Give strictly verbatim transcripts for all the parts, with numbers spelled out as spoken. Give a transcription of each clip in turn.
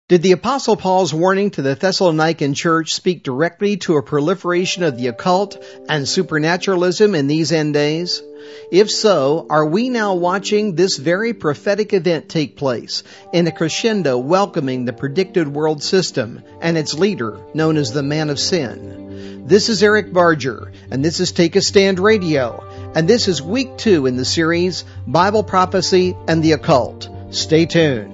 Did the Apostle Paul's warning to the Thessalonican church speak directly to a proliferation of the occult and supernaturalism in these end days? If so, are we now watching this very prophetic event take place in a crescendo welcoming the predicted world system and its leader, known as the Man of Sin? This is Eric Barger, and this is Take a Stand Radio, and this is week two in the series, Bible Prophecy and the Occult. Stay tuned.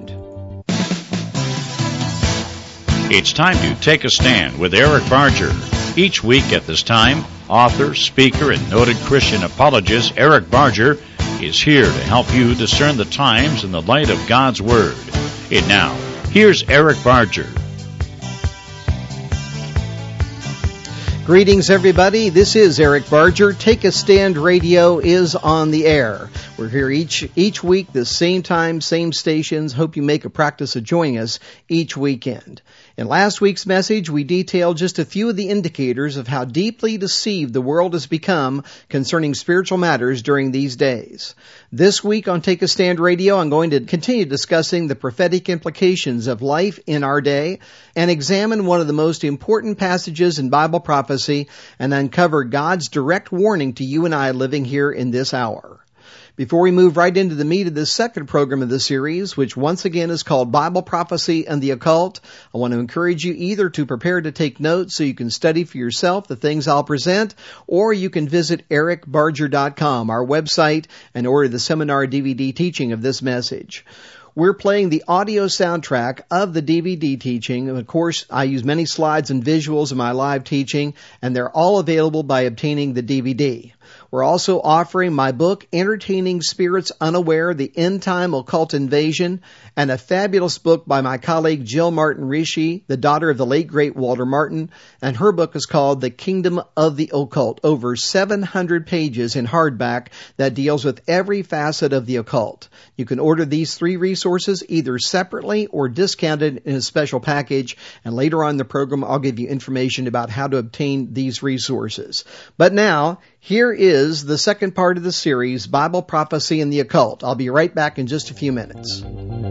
It's time to take a stand with Eric Barger. Each week at this time, author, speaker, and noted Christian apologist Eric Barger is here to help you discern the times in the light of God's Word. And now, here's Eric Barger. Greetings, everybody. This is Eric Barger. Take a Stand Radio is on the air. We're here each each week, the same time, same stations. Hope you make a practice of joining us each weekend. In last week's message, we detailed just a few of the indicators of how deeply deceived the world has become concerning spiritual matters during these days. This week on Take a Stand Radio, I'm going to continue discussing the prophetic implications of life in our day and examine one of the most important passages in Bible prophecy and uncover God's direct warning to you and I living here in this hour. Before we move right into the meat of this second program of the series, which once again is called Bible Prophecy and the Occult, I want to encourage you either to prepare to take notes so you can study for yourself the things I'll present, or you can visit eric barger dot com, our website, and order the seminar D V D teaching of this message. We're playing the audio soundtrack of the D V D teaching. Of course, I use many slides and visuals in my live teaching, and they're all available by obtaining the D V D. We're also offering my book, Entertaining Spirits Unaware, The End Time Occult Invasion, and a fabulous book by my colleague Jill Martin Rishi, the daughter of the late great Walter Martin, and her book is called The Kingdom of the Occult, over seven hundred pages in hardback that deals with every facet of the occult. You can order these three resources either separately or discounted in a special package, and later on in the program I'll give you information about how to obtain these resources. But now, here is the second part of the series, Bible Prophecy and the Occult. I'll be right back in just a few minutes.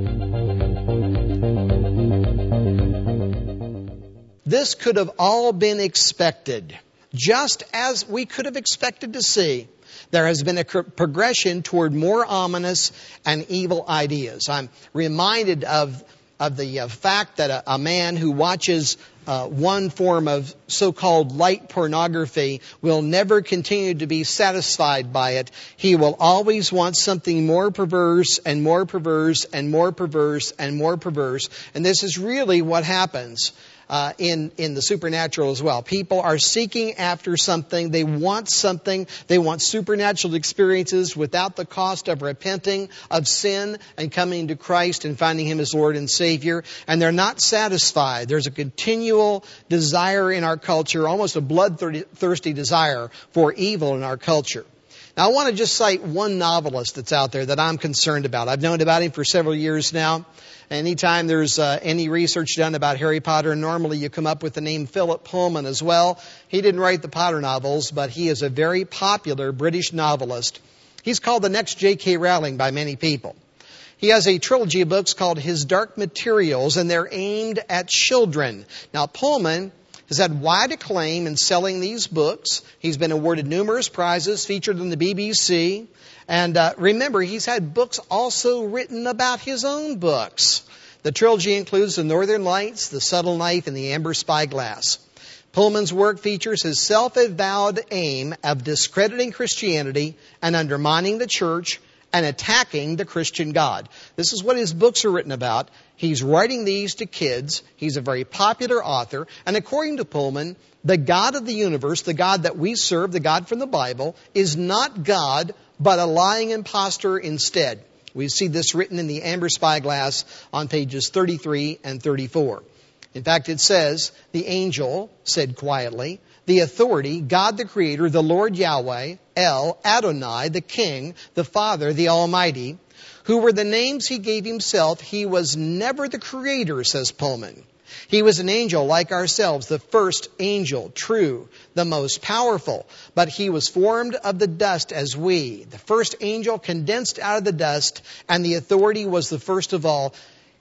This could have all been expected, just as we could have expected to see. There has been a progression toward more ominous and evil ideas. I'm reminded of, of the uh, fact that a, a man who watches Uh, one form of so-called light pornography will never continue to be satisfied by it. He will always want something more perverse and more perverse and more perverse and more perverse. And this is really what happens uh, in, in the supernatural as well. People are seeking after something. They want something. They want supernatural experiences without the cost of repenting of sin and coming to Christ and finding Him as Lord and Savior. And they're not satisfied. There's a continual desire in our culture, almost a bloodthirsty desire for evil in our culture. Now, I want to just cite one novelist that's out there that I'm concerned about. I've known about him for several years now. Anytime there's uh, any research done about Harry Potter, normally you come up with the name Philip Pullman as well. He didn't write the Potter novels, but he is a very popular British novelist. He's called the next J K Rowling by many people. He has a trilogy of books called His Dark Materials, and they're aimed at children. Now, Pullman has had wide acclaim in selling these books. He's been awarded numerous prizes, featured on the B B C. And uh, remember, he's had books also written about his own books. The trilogy includes The Northern Lights, The Subtle Knife, and The Amber Spyglass. Pullman's work features his self-avowed aim of discrediting Christianity and undermining the church and attacking the Christian God. This is what his books are written about. He's writing these to kids. He's a very popular author. And according to Pullman, the God of the universe, the God that we serve, the God from the Bible, is not God, but a lying impostor instead. We see this written in the Amber Spyglass on pages thirty-three and thirty-four. In fact, it says, the angel said quietly, the authority, God the Creator, the Lord Yahweh, El, Adonai, the King, the Father, the Almighty, who were the names He gave Himself, He was never the Creator, says Pullman. He was an angel like ourselves, the first angel, true, the most powerful. But He was formed of the dust as we. The first angel condensed out of the dust, and the authority was the first of all.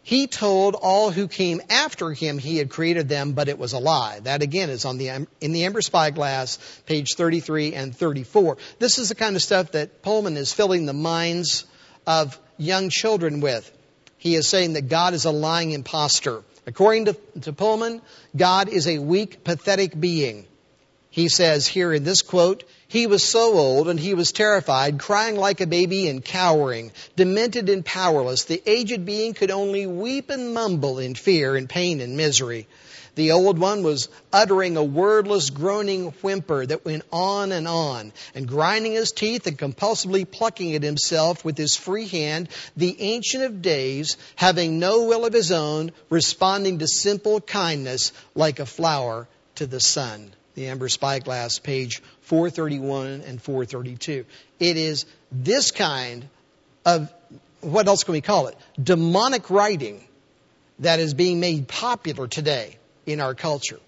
He told all who came after him he had created them, but it was a lie. That again is on the in the Ember Spyglass, page thirty-three and thirty-four. This is the kind of stuff that Pullman is filling the minds of young children with. He is saying that God is a lying imposter. According to, to Pullman, God is a weak, pathetic being. He says here in this quote, he was so old and he was terrified, crying like a baby and cowering, demented and powerless. The aged being could only weep and mumble in fear and pain and misery. The old one was uttering a wordless, groaning whimper that went on and on, and grinding his teeth and compulsively plucking at himself with his free hand, the Ancient of Days, having no will of his own, responding to simple kindness like a flower to the sun. The Ember Spyglass, page four thirty-one and four thirty-two. It is this kind of, what else can we call it? Demonic writing that is being made popular today in our culture.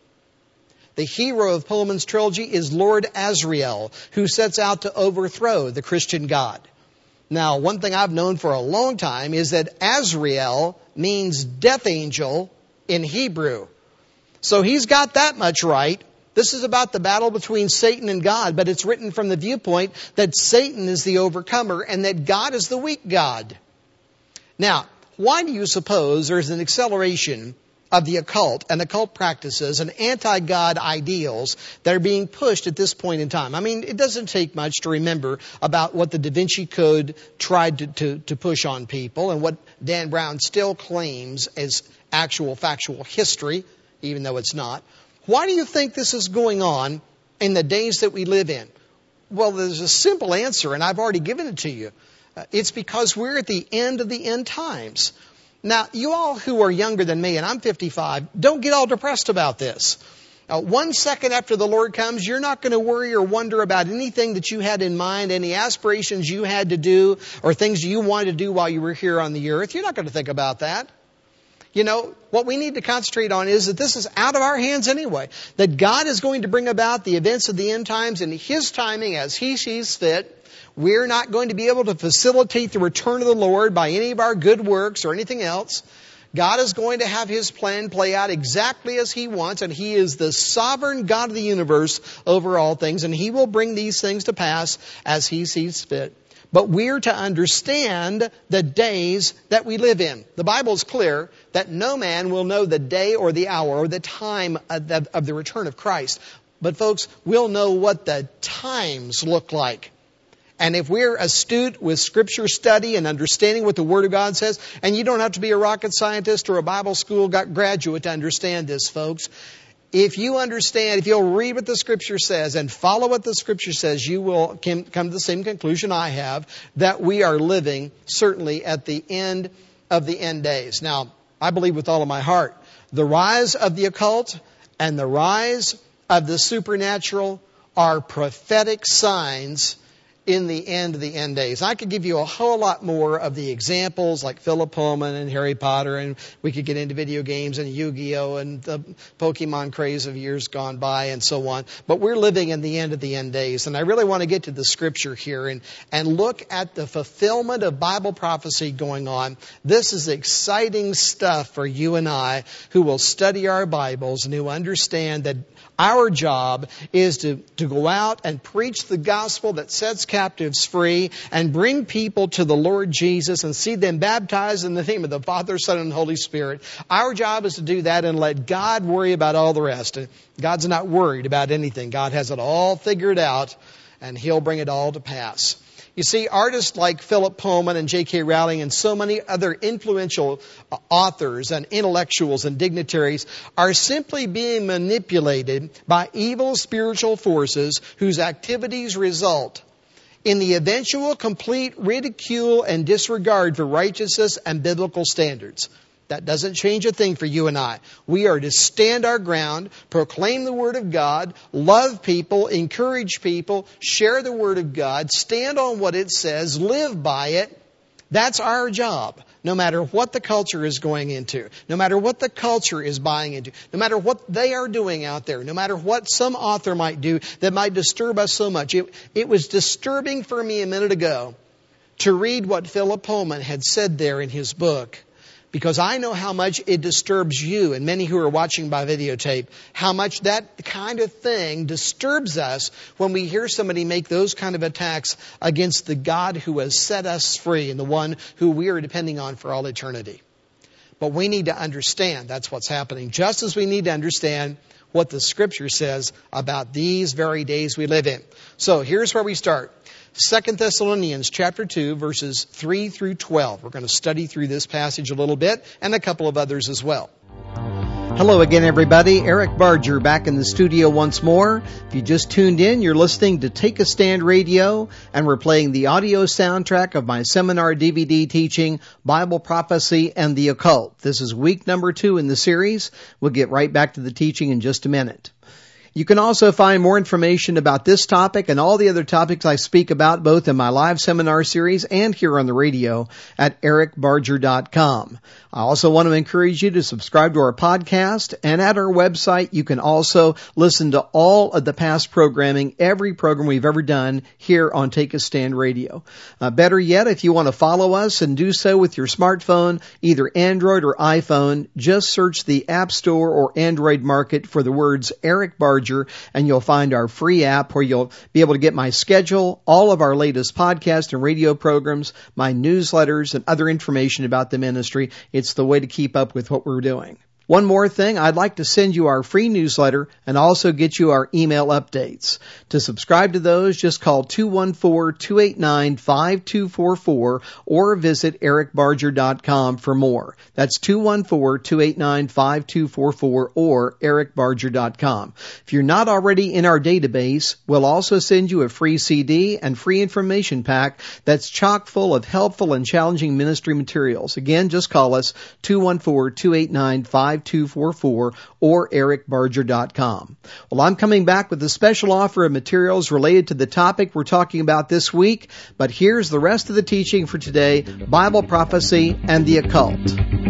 The hero of Pullman's trilogy is Lord Asriel, who sets out to overthrow the Christian God. Now, one thing I've known for a long time is that Asriel means death angel in Hebrew. So he's got that much right. This is about the battle between Satan and God, but it's written from the viewpoint that Satan is the overcomer and that God is the weak God. Now, why do you suppose there's an acceleration of the occult and occult practices and anti-God ideals that are being pushed at this point in time? I mean, it doesn't take much to remember about what the Da Vinci Code tried to, to, to push on people and what Dan Brown still claims as actual factual history, even though it's not. Why do you think this is going on in the days that we live in? Well, there's a simple answer, and I've already given it to you. Uh, it's because we're at the end of the end times. Now, you all who are younger than me, and I'm fifty-five, don't get all depressed about this. Uh, one second after the Lord comes, you're not going to worry or wonder about anything that you had in mind, any aspirations you had to do, or things you wanted to do while you were here on the earth. You're not going to think about that. You know, what we need to concentrate on is that this is out of our hands anyway. That God is going to bring about the events of the end times in His timing as He sees fit. We're not going to be able to facilitate the return of the Lord by any of our good works or anything else. God is going to have His plan play out exactly as He wants, and He is the sovereign God of the universe over all things, and He will bring these things to pass as He sees fit. But we're to understand the days that we live in. The Bible is clear that no man will know the day or the hour or the time of the, of the return of Christ. But folks, we'll know what the times look like. And if we're astute with Scripture study and understanding what the Word of God says, and you don't have to be a rocket scientist or a Bible school graduate to understand this, folks. If you understand, if you'll read what the Scripture says and follow what the Scripture says, you will come to the same conclusion I have, that we are living certainly at the end of the end days. Now, I believe with all of my heart, the rise of the occult and the rise of the supernatural are prophetic signs in the end of the end days. I could give you a whole lot more of the examples like Philip Pullman and Harry Potter, and we could get into video games and Yu-Gi-Oh! And the Pokemon craze of years gone by and so on. But we're living in the end of the end days. And I really want to get to the Scripture here and, and look at the fulfillment of Bible prophecy going on. This is exciting stuff for you and I who will study our Bibles and who understand that our job is to, to go out and preach the gospel that sets captives free and bring people to the Lord Jesus and see them baptized in the name of the Father, Son, and Holy Spirit. Our job is to do that and let God worry about all the rest. God's not worried about anything. God has it all figured out, and He'll bring it all to pass. You see, artists like Philip Pullman and J K Rowling and so many other influential authors and intellectuals and dignitaries are simply being manipulated by evil spiritual forces whose activities result in the eventual complete ridicule and disregard for righteousness and biblical standards. That doesn't change a thing for you and I. We are to stand our ground, proclaim the Word of God, love people, encourage people, share the Word of God, stand on what it says, live by it. That's our job, no matter what the culture is going into, no matter what the culture is buying into, no matter what they are doing out there, no matter what some author might do that might disturb us so much. It, it was disturbing for me a minute ago to read what Philip Pullman had said there in his book. Because I know how much it disturbs you and many who are watching by videotape, how much that kind of thing disturbs us when we hear somebody make those kind of attacks against the God who has set us free and the one who we are depending on for all eternity. But we need to understand that's what's happening, just as we need to understand what the Scripture says about these very days we live in. So here's where we start. Second Thessalonians chapter two, verses three through twelve. We're going to study through this passage a little bit and a couple of others as well. Hello again, everybody. Eric Barger back in the studio once more. If you just tuned in, you're listening to Take a Stand Radio, and we're playing the audio soundtrack of my seminar D V D teaching, Bible Prophecy and the Occult. This is week number two in the series. We'll get right back to the teaching in just a minute. You can also find more information about this topic and all the other topics I speak about both in my live seminar series and here on the radio at eric barger dot com. I also want to encourage you to subscribe to our podcast, and at our website you can also listen to all of the past programming, every program we've ever done here on Take a Stand Radio. Uh, better yet, if you want to follow us and do so with your smartphone, either Android or iPhone, just search the App Store or Android market for the words Eric Barger, and you'll find our free app where you'll be able to get my schedule, all of our latest podcast and radio programs, my newsletters, and other information about the ministry. It's the way to keep up with what we're doing. One more thing, I'd like to send you our free newsletter and also get you our email updates. To subscribe to those, just call two one four, two eight nine, five two four four or visit eric barger dot com for more. That's two one four, two eight nine, five two four four or eric barger dot com. If you're not already in our database, we'll also send you a free C D and free information pack that's chock full of helpful and challenging ministry materials. Again, just call us two one four, two eight nine, five two four four or eric barger dot com. Well, I'm coming back with a special offer of materials related to the topic we're talking about this week, but here's the rest of the teaching for today, Bible Prophecy and the Occult.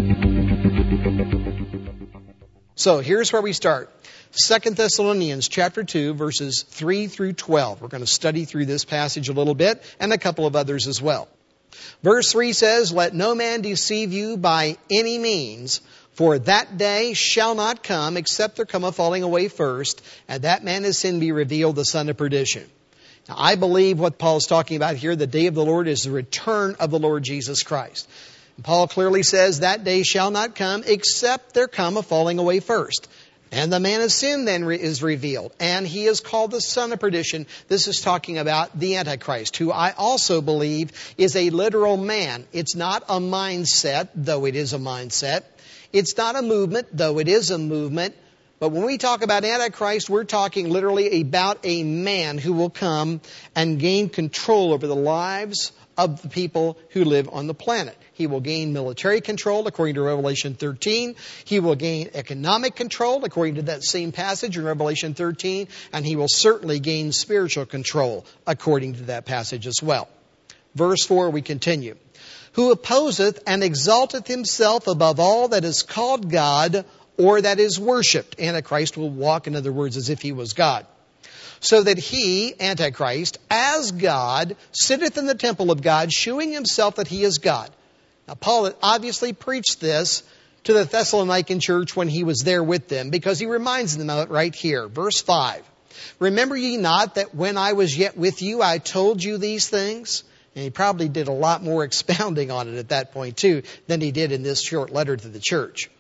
So here's where we start. Second Thessalonians chapter two, verses three through twelve. We're going to study through this passage a little bit and a couple of others as well. Verse three says, "Let no man deceive you by any means, for that day shall not come, except there come a falling away first, and that man is sin be revealed, the son of perdition." Now, I believe what Paul's talking about here, the day of the Lord, is the return of the Lord Jesus Christ. And Paul clearly says that day shall not come, except there come a falling away first. And the man of sin then re- is revealed, and he is called the son of perdition. This is talking about the Antichrist, who I also believe is a literal man. It's not a mindset, though it is a mindset. It's not a movement, though it is a movement. But when we talk about Antichrist, we're talking literally about a man who will come and gain control over the lives of the people who live on the planet. He will gain military control, according to Revelation thirteen. He will gain economic control, according to that same passage in Revelation thirteen. And he will certainly gain spiritual control, according to that passage as well. Verse four, we continue. "Who opposeth and exalteth himself above all that is called God or that is worshipped." Antichrist will walk, in other words, as if he was God. "So that he," Antichrist, "as God, sitteth in the temple of God, shewing himself that he is God." Now, Paul obviously preached this to the Thessalonican church when he was there with them, because he reminds them of it right here. Verse five, "Remember ye not that when I was yet with you, I told you these things?" And he probably did a lot more expounding on it at that point too than he did in this short letter to the church.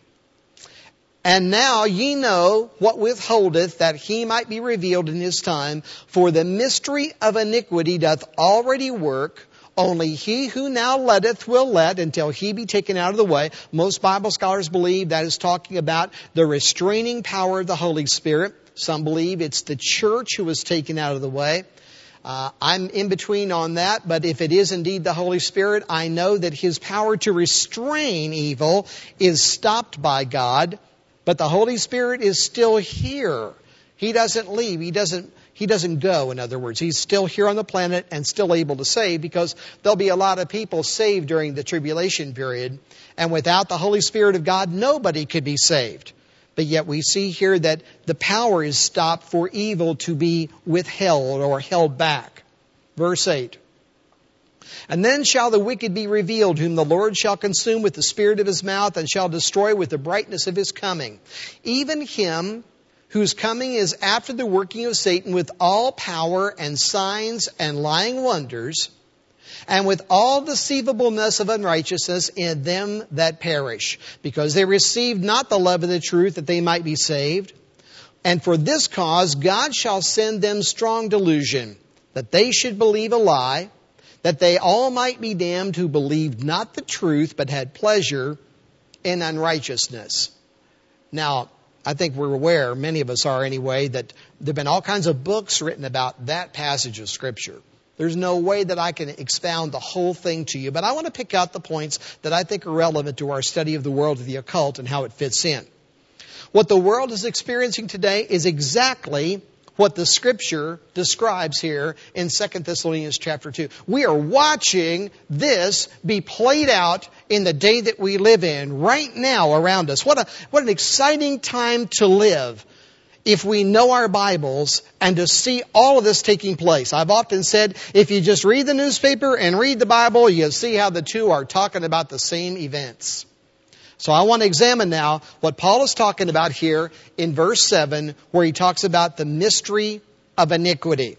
"And now ye know what withholdeth, that he might be revealed in his time. For the mystery of iniquity doth already work. Only he who now letteth will let until he be taken out of the way." Most Bible scholars believe that is talking about the restraining power of the Holy Spirit. Some believe it's the church who was taken out of the way. Uh, I'm in between on that, but if it is indeed the Holy Spirit, I know that his power to restrain evil is stopped by God, but the Holy Spirit is still here. He doesn't leave. He doesn't He doesn't go, in other words. He's still here on the planet and still able to save, because there'll be a lot of people saved during the tribulation period. And without the Holy Spirit of God, nobody could be saved. But yet we see here that the power is stopped for evil to be withheld or held back. Verse eight. And then shall the wicked be revealed, whom the Lord shall consume with the spirit of his mouth, and shall destroy with the brightness of his coming. Even him whose coming is after the working of Satan with all power and signs and lying wonders, and with all deceivableness of unrighteousness in them that perish, because they received not the love of the truth, that they might be saved. And for this cause God shall send them strong delusion, that they should believe a lie, that they all might be damned who believed not the truth, but had pleasure in unrighteousness. Now, I think we're aware, many of us are anyway, that there have been all kinds of books written about that passage of Scripture. There's no way that I can expound the whole thing to you, but I want to pick out the points that I think are relevant to our study of the world of the occult and how it fits in. What the world is experiencing today is exactly what the Scripture describes here in Second Thessalonians chapter two. We are watching this be played out in the day that we live in right now around us. What a what an exciting time to live if we know our Bibles and to see all of this taking place. I've often said, if you just read the newspaper and read the Bible, you'll see how the two are talking about the same events. So I want to examine now what Paul is talking about here in verse seven, where he talks about the mystery of iniquity.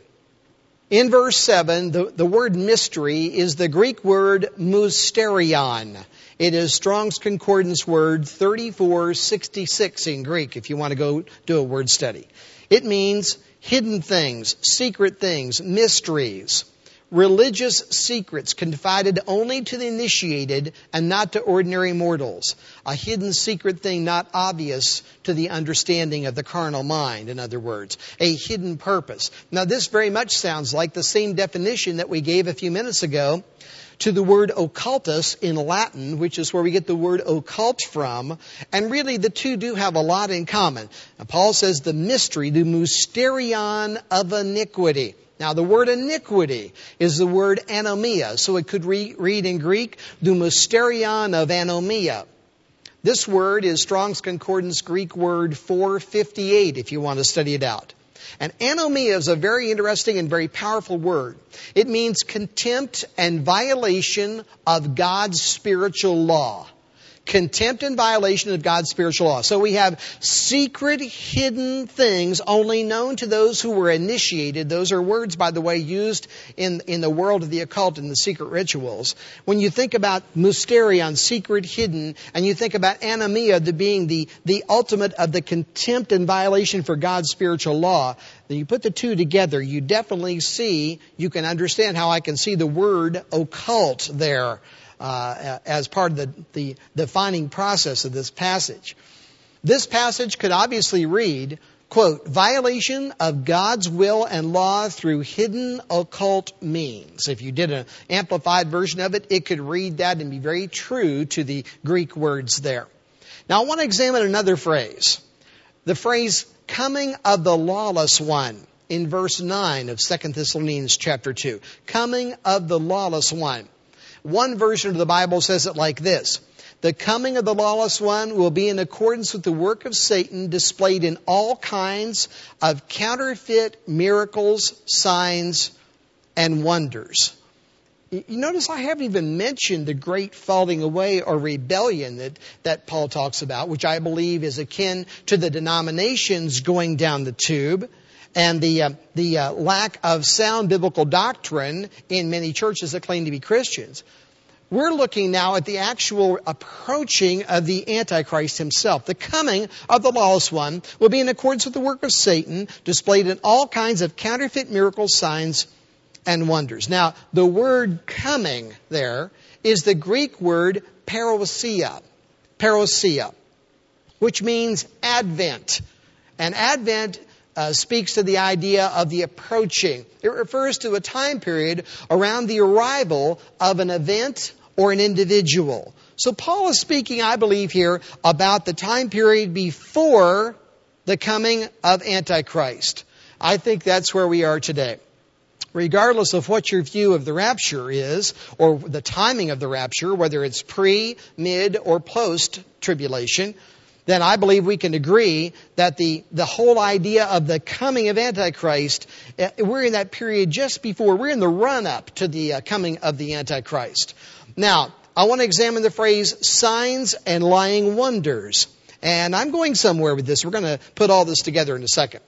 In verse seven, the, the word mystery is the Greek word mysterion. It is Strong's Concordance word thirty-four sixty-six in Greek, if you want to go do a word study. It means hidden things, secret things, mysteries. Religious secrets confided only to the initiated and not to ordinary mortals. A hidden secret thing not obvious to the understanding of the carnal mind, in other words. A hidden purpose. Now this very much sounds like the same definition that we gave a few minutes ago to the word occultus in Latin, which is where we get the word occult from. And really the two do have a lot in common. Now, Paul says the mystery, the mysterion of iniquity. Now, the word iniquity is the word anomia, so it could re- read in Greek, the mysterion of anomia. This word is Strong's Concordance Greek word four fifty-eight, if you want to study it out. And anomia is a very interesting and very powerful word. It means contempt and violation of God's spiritual law. Contempt and violation of God's spiritual law. So we have secret, hidden things only known to those who were initiated. Those are words, by the way, used in, in the world of the occult and the secret rituals. When you think about mysterion, secret, hidden, and you think about anomia, the being the, the ultimate of the contempt and violation for God's spiritual law, then you put the two together, you definitely see, you can understand how I can see the word occult there. Uh, as part of the, the defining process of this passage. This passage could obviously read, quote, violation of God's will and law through hidden occult means. If you did an amplified version of it, it could read that and be very true to the Greek words there. Now I want to examine another phrase. The phrase coming of the lawless one in verse nine of Second Thessalonians chapter two. Coming of the lawless one. One version of the Bible says it like this. The coming of the lawless one will be in accordance with the work of Satan displayed in all kinds of counterfeit miracles, signs, and wonders. You notice I haven't even mentioned the great falling away or rebellion that, that Paul talks about, which I believe is akin to the denominations going down the tube. And the uh, the uh, lack of sound biblical doctrine in many churches that claim to be Christians. We're looking now at the actual approaching of the Antichrist himself. The coming of the lawless one will be in accordance with the work of Satan, displayed in all kinds of counterfeit miracles, signs, and wonders. Now, the word coming there is the Greek word parousia, parousia, which means advent. And advent Uh, speaks to the idea of the approaching. It refers to a time period around the arrival of an event or an individual. So Paul is speaking, I believe, here about the time period before the coming of Antichrist. I think that's where we are today. Regardless of what your view of the rapture is, or the timing of the rapture, whether it's pre, mid, or post-tribulation, then I believe we can agree that the, the whole idea of the coming of Antichrist, we're in that period just before, we're in the run-up to the uh, coming of the Antichrist. Now, I want to examine the phrase signs and lying wonders. And I'm going somewhere with this. We're going to put all this together in a second.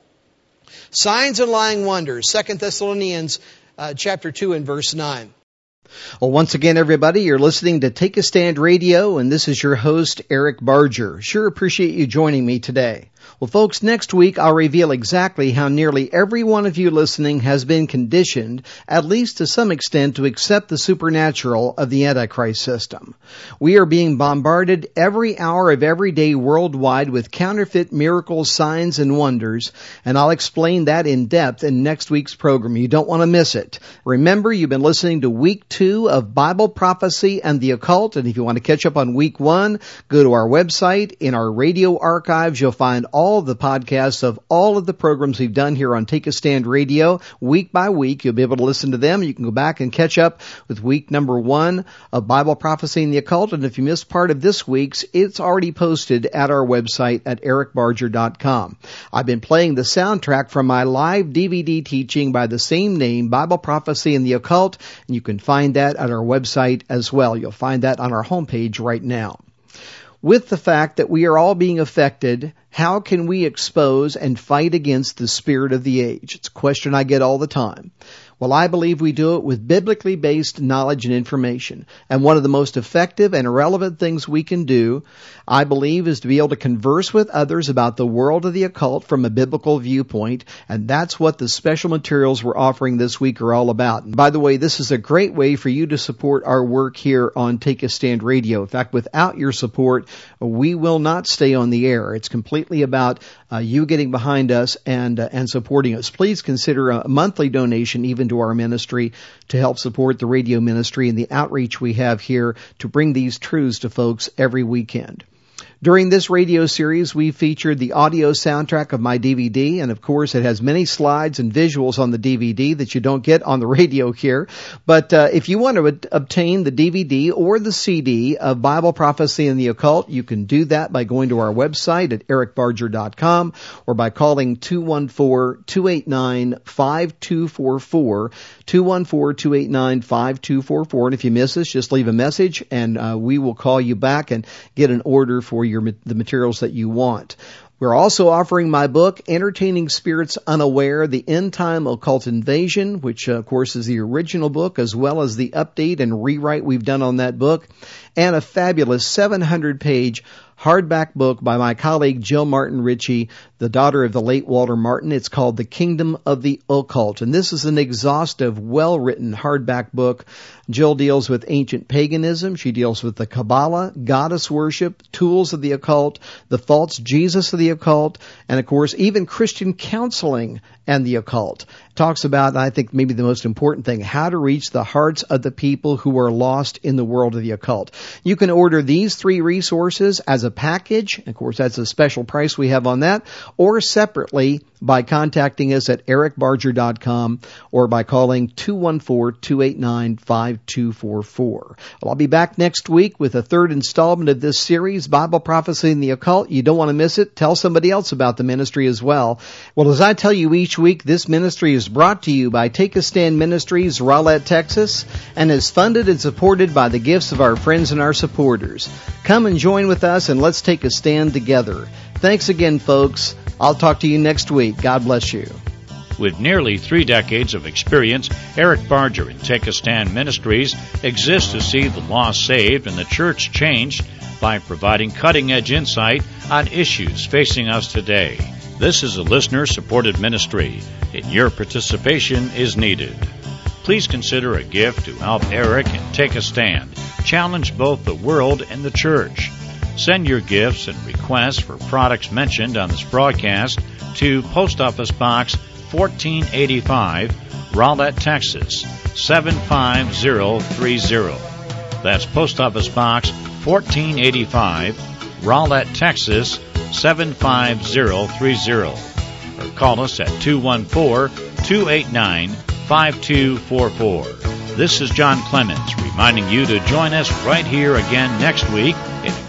Signs and lying wonders, Second Thessalonians uh, chapter two and verse nine. Well, once again, everybody, you're listening to Take a Stand Radio, and this is your host, Eric Barger. Sure appreciate you joining me today. Well, folks, next week I'll reveal exactly how nearly every one of you listening has been conditioned, at least to some extent, to accept the supernatural of the Antichrist system. We are being bombarded every hour of every day worldwide with counterfeit miracles, signs, and wonders, and I'll explain that in depth in next week's program. You don't want to miss it. Remember, you've been listening to week two of Bible Prophecy and the Occult, and if you want to catch up on week one, go to our website. In our radio archives, you'll find all of the podcasts of all of the programs we've done here on Take a Stand Radio. Week by week, you'll be able to listen to them. You can go back and catch up with week number one of Bible Prophecy and the Occult. And if you missed part of this week's, it's already posted at our website at eric barger dot com. I've been playing the soundtrack from my live D V D teaching by the same name, Bible Prophecy and the Occult, and you can find that at our website as well. You'll find that on our homepage right now. With the fact that we are all being affected, how can we expose and fight against the spirit of the age? It's a question I get all the time. Well, I believe we do it with biblically based knowledge and information. And one of the most effective and relevant things we can do, I believe, is to be able to converse with others about the world of the occult from a biblical viewpoint. And that's what the special materials we're offering this week are all about. And by the way, this is a great way for you to support our work here on Take a Stand Radio. In fact, without your support, we will not stay on the air. It's completely about uh, you getting behind us and uh, and supporting us. Please consider a monthly donation even to our ministry to help support the radio ministry and the outreach we have here to bring these truths to folks every weekend. During this radio series, we featured the audio soundtrack of my D V D, and of course it has many slides and visuals on the D V D that you don't get on the radio here. But uh, if you want to ad- obtain the D V D or the C D of Bible Prophecy and the Occult, you can do that by going to our website at eric barger dot com or by calling two one four, two eight nine, five two four four, two one four, two eight nine, five two four four. And if you miss us, just leave a message, and uh, we will call you back and get an order for you. Your, the materials that you want. We're also offering my book, Entertaining Spirits Unaware, The End Time Occult Invasion, which, uh, of course, is the original book, as well as the update and rewrite we've done on that book, and a fabulous seven hundred page hardback book by my colleague Jill Martin Ritchie, the daughter of the late Walter Martin. It's called The Kingdom of the Occult, and this is an exhaustive, well-written hardback book. Jill deals with ancient paganism. She deals with the Kabbalah, goddess worship, tools of the occult, the false Jesus of the occult, and, of course, even Christian counseling and the occult. Talks about, I think, maybe the most important thing, how to reach the hearts of the people who are lost in the world of the occult. You can order these three resources as a package. Of course, that's a special price we have on that, or separately by contacting us at eric barger dot com or by calling two one four, two eight nine, five two four four. Well, I'll be back next week with a third installment of this series, Bible Prophecy and the Occult. You don't want to miss it. Tell somebody else about the ministry as well. Well, as I tell you each week, this ministry is brought to you by Take a Stand Ministries, Rowlett, Texas, and is funded and supported by the gifts of our friends and our supporters. Come and join with us, and let's take a stand together. Thanks again, folks. I'll talk to you next week. God bless you. With nearly three decades of experience, Eric Barger and Take a Stand Ministries exists to see the lost saved and the church changed by providing cutting-edge insight on issues facing us today. This is a listener-supported ministry, and your participation is needed. Please consider a gift to help Eric and Take a Stand challenge both the world and the church. Send your gifts and requests for products mentioned on this broadcast to Post Office Box fourteen eighty-five, Rowlett, Texas seven five zero three zero. That's Post Office Box fourteen eighty-five, Rowlett, Texas seven five zero three zero. Or call us at two one four, two eight nine, five two four four. This is John Clemens reminding you to join us right here again next week in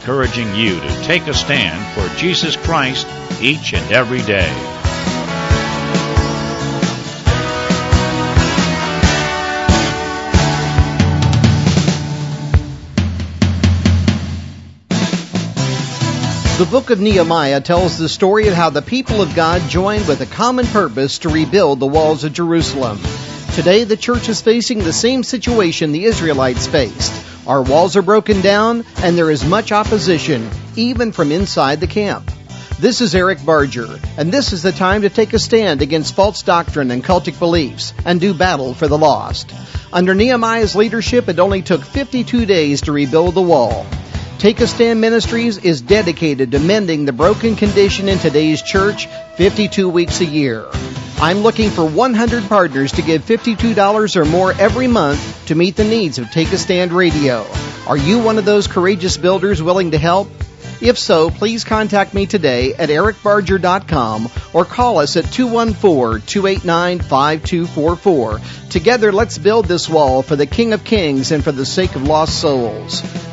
encouraging you to take a stand for Jesus Christ each and every day. The book of Nehemiah tells the story of how the people of God joined with a common purpose to rebuild the walls of Jerusalem. Today, the church is facing the same situation the Israelites faced. Our walls are broken down, and there is much opposition, even from inside the camp. This is Eric Barger, and this is the time to take a stand against false doctrine and cultic beliefs, and do battle for the lost. Under Nehemiah's leadership, it only took fifty-two days to rebuild the wall. Take a Stand Ministries is dedicated to mending the broken condition in today's church fifty-two weeks a year. I'm looking for one hundred partners to give fifty-two dollars or more every month to meet the needs of Take a Stand Radio. Are you one of those courageous builders willing to help? If so, please contact me today at eric barger dot com or call us at two one four, two eight nine, five two four four. Together, let's build this wall for the King of Kings and for the sake of lost souls.